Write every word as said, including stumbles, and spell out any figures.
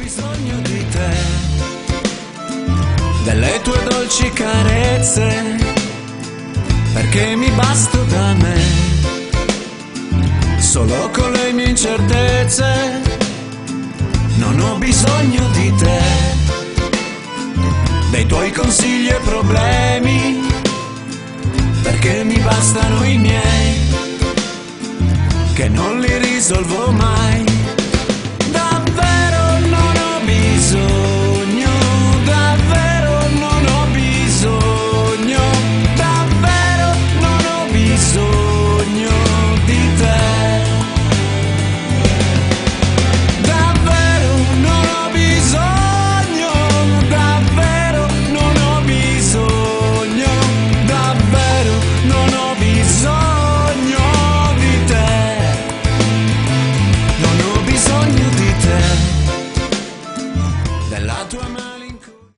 bisogno di te, delle tue dolci carezze, perché mi basto da me, solo con le mie incertezze. Non ho bisogno di te, dei tuoi consigli e problemi, perché mi bastano i miei, che non li risolvo mai. Davvero non ho bisogno, davvero non ho bisogno, davvero non ho bisogno di te. Davvero non ho bisogno, davvero non ho bisogno, davvero non ho bisogno di te. Non ho bisogno di te, della tua mano.